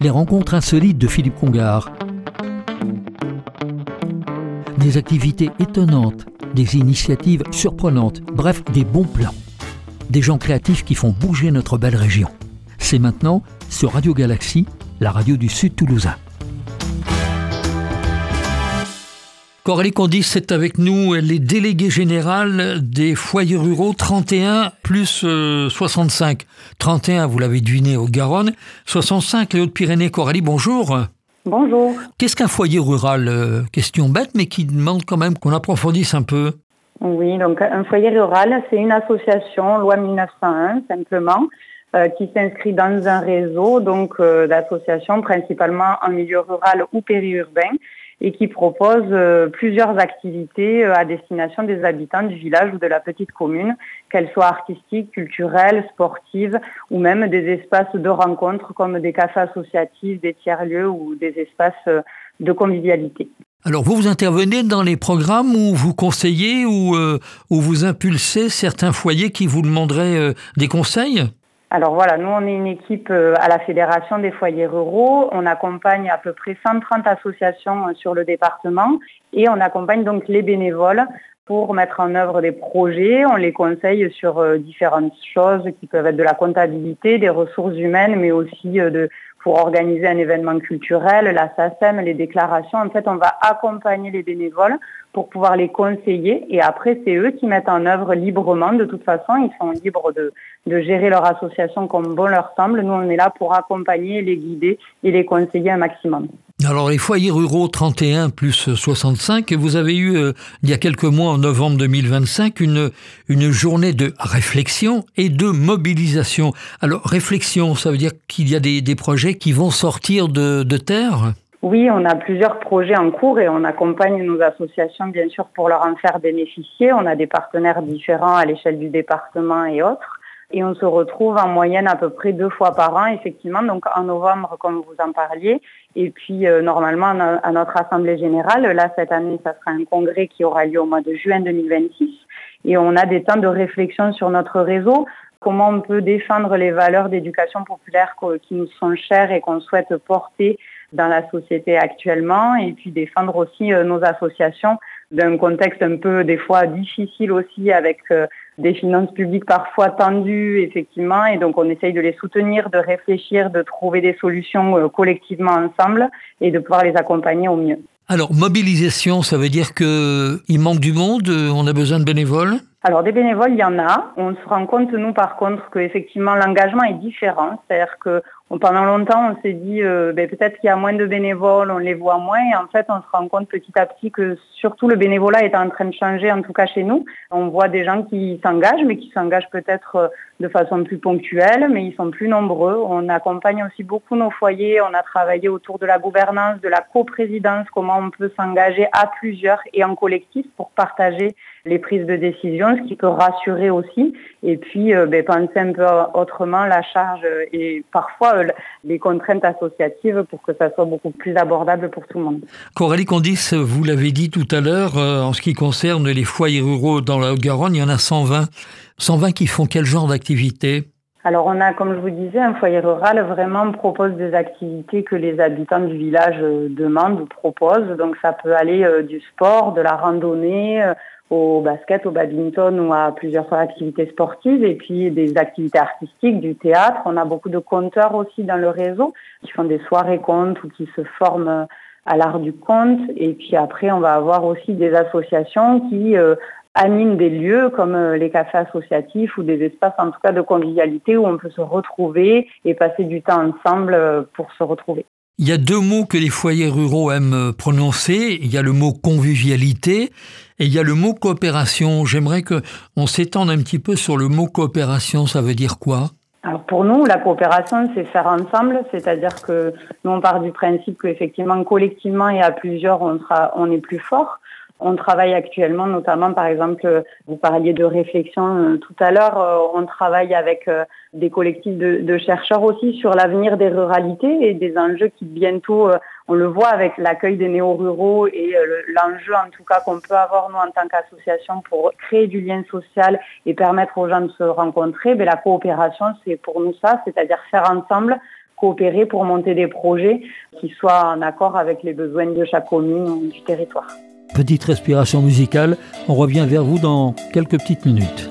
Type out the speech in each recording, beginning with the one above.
les rencontres insolites de Philippe Congar. Des activités étonnantes, des initiatives surprenantes, bref, des bons plans. Des gens créatifs qui font bouger notre belle région. C'est maintenant sur Radio Galaxie, la radio du Sud toulousain. Coralie Condis est avec nous, elle est déléguée générale des foyers ruraux 31 plus 65. 31, vous l'avez deviné, Haute-Garonne. 65, les Hautes-Pyrénées. Coralie, bonjour. Bonjour. Qu'est-ce qu'un foyer rural ? Question bête, mais qui demande quand même qu'on approfondisse un peu. Oui, donc un foyer rural, c'est une association, loi 1901, simplement, qui s'inscrit dans un réseau d'associations, principalement en milieu rural ou périurbain, et qui propose plusieurs activités à destination des habitants du village ou de la petite commune, qu'elles soient artistiques, culturelles, sportives ou même des espaces de rencontre comme des cafés associatifs, des tiers-lieux ou des espaces de convivialité. Alors vous intervenez dans les programmes où vous conseillez ou vous impulsez certains foyers qui vous demanderaient des conseils ? Alors voilà, nous on est une équipe à la Fédération des foyers ruraux. On accompagne à peu près 130 associations sur le département et on accompagne donc les bénévoles pour mettre en œuvre des projets. On les conseille sur différentes choses qui peuvent être de la comptabilité, des ressources humaines, mais aussi pour organiser un événement culturel, la SACEM, les déclarations. En fait, on va accompagner les bénévoles pour pouvoir les conseiller et après, c'est eux qui mettent en œuvre librement. De toute façon, ils sont libres de gérer leur association comme bon leur semble. Nous, on est là pour accompagner, les guider et les conseiller un maximum. Alors, les foyers ruraux 31 plus 65, vous avez eu, il y a quelques mois, en novembre 2025, une journée de réflexion et de mobilisation. Alors, réflexion, ça veut dire qu'il y a des projets qui vont sortir de terre ? Oui, on a plusieurs projets en cours et on accompagne nos associations, bien sûr, pour leur en faire bénéficier. On a des partenaires différents à l'échelle du département et autres. Et on se retrouve en moyenne à peu près 2 fois par an, effectivement, donc en novembre, comme vous en parliez. Et puis, normalement, à notre Assemblée générale, là, cette année, ça sera un congrès qui aura lieu au mois de juin 2026. Et on a des temps de réflexion sur notre réseau, comment on peut défendre les valeurs d'éducation populaire qui nous sont chères et qu'on souhaite porter dans la société actuellement, et puis défendre aussi nos associations d'un contexte un peu, des fois, difficile aussi, avec des finances publiques parfois tendues, effectivement, et donc on essaye de les soutenir, de réfléchir, de trouver des solutions collectivement ensemble et de pouvoir les accompagner au mieux. Alors, mobilisation, ça veut dire qu'il manque du monde, on a besoin de bénévoles ? Alors, des bénévoles, il y en a. On se rend compte, nous, par contre, qu'effectivement, l'engagement est différent. C'est-à-dire que pendant longtemps, on s'est dit peut-être qu'il y a moins de bénévoles, on les voit moins. Et en fait, on se rend compte petit à petit que surtout le bénévolat est en train de changer, en tout cas chez nous. On voit des gens qui s'engagent, mais qui s'engagent peut-être de façon plus ponctuelle, mais ils sont plus nombreux. On accompagne aussi beaucoup nos foyers. On a travaillé autour de la gouvernance, de la coprésidence, comment on peut s'engager à plusieurs et en collectif pour partager les prises de décision, ce qui peut rassurer aussi, et puis penser un peu autrement la charge et parfois les contraintes associatives pour que ça soit beaucoup plus abordable pour tout le monde. Coralie Condis, vous l'avez dit tout à l'heure, en ce qui concerne les foyers ruraux dans la Haute-Garonne, il y en a 120. 120 qui font quel genre d'activité ? Alors on a, comme je vous disais, un foyer rural vraiment propose des activités que les habitants du village demandent ou proposent. Donc ça peut aller du sport, de la randonnée, au basket, au badminton ou à plusieurs activités sportives et puis des activités artistiques, du théâtre. On a beaucoup de conteurs aussi dans le réseau qui font des soirées contes ou qui se forment à l'art du conte. Et puis après, on va avoir aussi des associations qui animent des lieux comme les cafés associatifs ou des espaces en tout cas de convivialité où on peut se retrouver et passer du temps ensemble pour se retrouver. Il y a 2 mots que les foyers ruraux aiment prononcer. Il y a le mot convivialité et il y a le mot coopération. J'aimerais qu'on s'étende un petit peu sur le mot coopération. Ça veut dire quoi ? Alors pour nous, la coopération, c'est faire ensemble, c'est-à-dire que nous, on part du principe qu'effectivement, collectivement et à plusieurs, on est plus fort. On travaille actuellement, notamment, par exemple, vous parliez de réflexion tout à l'heure, on travaille avec des collectifs de chercheurs aussi sur l'avenir des ruralités et des enjeux qui bientôt, on le voit avec l'accueil des néo-ruraux et l'enjeu en tout cas qu'on peut avoir nous en tant qu'association pour créer du lien social et permettre aux gens de se rencontrer. Mais la coopération, c'est pour nous ça, c'est-à-dire faire ensemble, coopérer pour monter des projets qui soient en accord avec les besoins de chaque commune ou du territoire. Petite respiration musicale, on revient vers vous dans quelques petites minutes.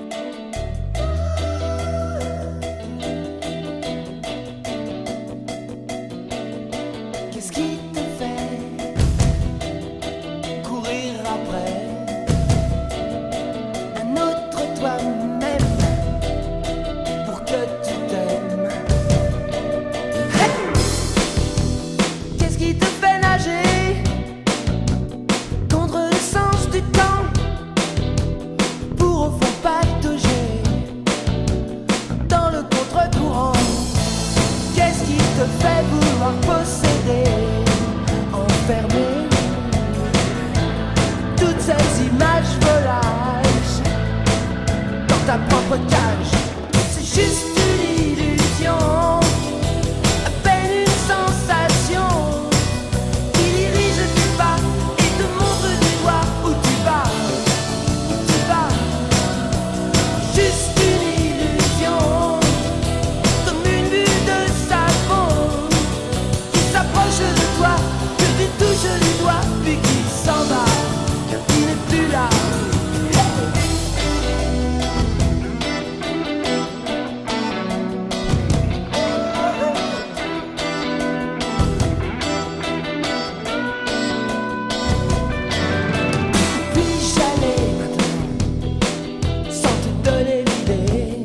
Qu'est-ce qui te fait courir après un autre toi-même pour que tu t'aimes? Hey! Qu'est-ce qui te fait nager contre le sens du temps pour au fond patauger dans le contre-courant? Qu'est-ce qui te fait vouloir posséder, enfermer toutes ces images volages dans ta propre cage? C'est juste une illusion, à peine une sensation qui dirige tes pas et te montre du doigt où tu vas, où tu vas. Juste une illusion, comme une bulle de savon qui s'approche de toi, que tu touches du doigt, puis qui s'en va, qui n'est plus là. Puis-je aller maintenant, sans te donner l'idée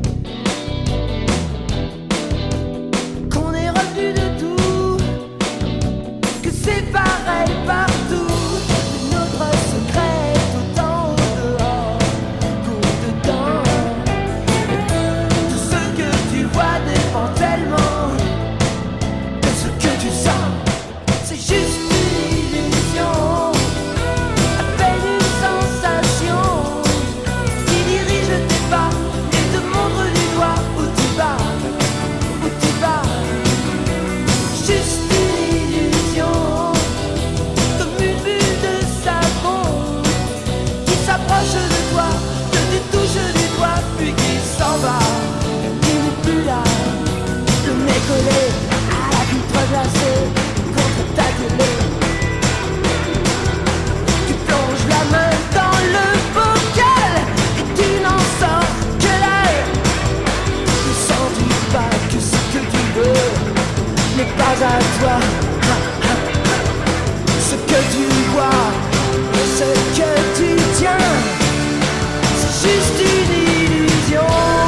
qu'on est revenu de tout, que c'est pareil partout, que notre secret est autant au dehors qu'au dedans. Tout ce que tu vois dépend tellement de ce que tu sens. C'est juste une illusion, à peine une sensation qui dirige tes pas et te montre du doigt où tu vas, où tu vas. Juste une illusion, comme une bulle de savon qui s'approche de toi, que tu touches du doigt, puis qui s'en va, qui n'est plus là. Le nez collé à la vitre glacée contre ta télé. Tu plonges la main dans le bocal et tu n'en sors que l'air. Ne sens-tu pas que ce que tu veux n'est pas à toi? Ce que tu vois et ce que tu tiens, c'est juste une illusion.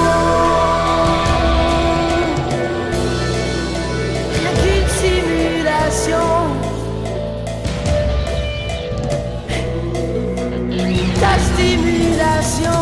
Rien qu'une simulation. Ta stimulation.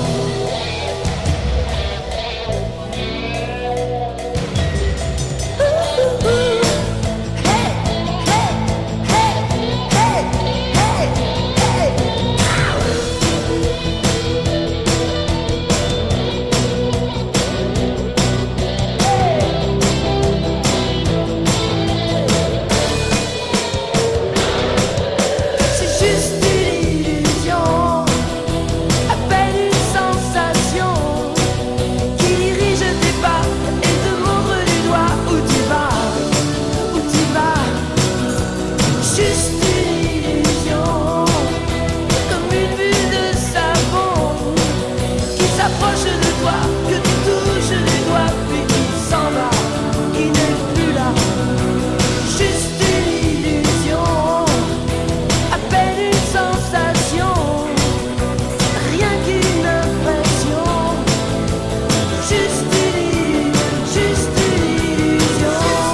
C'est juste une illusion, à peine une sensation qui dirige tes pas et te montre du doigt où tu vas, où tu vas. Juste une illusion, comme une bulle de savon qui s'approche de toi, que tu touches du doigt, puis qui s'en va, qui n'est plus là. Juste une illusion, à peine une sensation, rien qu'une impression. Juste une illusion.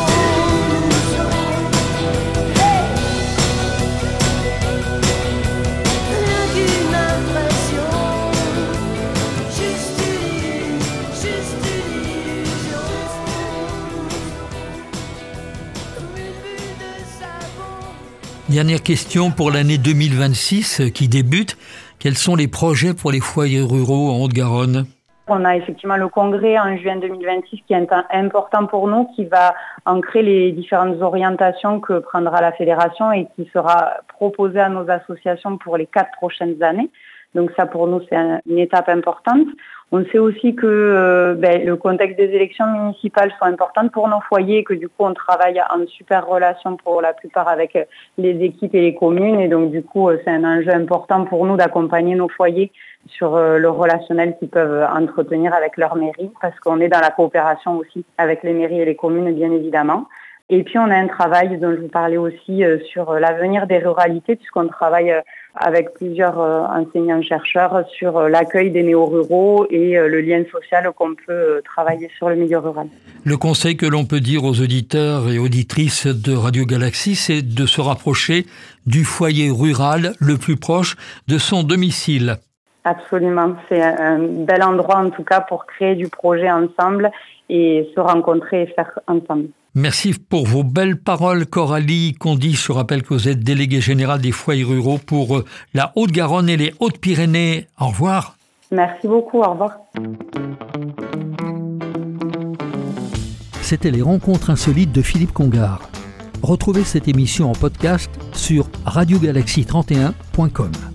Hey! Rien qu'une impression. Juste une illusion. Comme une bulle de savon. Dernière question pour l'année 2026 qui débute. Quels sont les projets pour les foyers ruraux en Haute-Garonne? On a effectivement le congrès en juin 2026 qui est important pour nous, qui va ancrer les différentes orientations que prendra la fédération et qui sera proposé à nos associations pour les 4 prochaines années. Donc ça, pour nous, c'est une étape importante. On sait aussi que le contexte des élections municipales sont importantes pour nos foyers et que du coup on travaille en super relation pour la plupart avec les équipes et les communes et donc du coup c'est un enjeu important pour nous d'accompagner nos foyers sur le relationnel qu'ils peuvent entretenir avec leur mairie parce qu'on est dans la coopération aussi avec les mairies et les communes bien évidemment. Et puis on a un travail dont je vous parlais aussi sur l'avenir des ruralités puisqu'on travaille avec plusieurs enseignants-chercheurs sur l'accueil des néo-ruraux et le lien social qu'on peut travailler sur le milieu rural. Le conseil que l'on peut dire aux auditeurs et auditrices de Radio Galaxie, c'est de se rapprocher du foyer rural le plus proche de son domicile. Absolument, c'est un bel endroit en tout cas pour créer du projet ensemble et se rencontrer et faire ensemble. Merci pour vos belles paroles, Coralie Condy. Je rappelle que vous êtes déléguée générale des foyers ruraux pour la Haute-Garonne et les Hautes-Pyrénées. Au revoir. Merci beaucoup, au revoir. C'était les rencontres insolites de Philippe Congar. Retrouvez cette émission en podcast sur radiogalaxie31.com.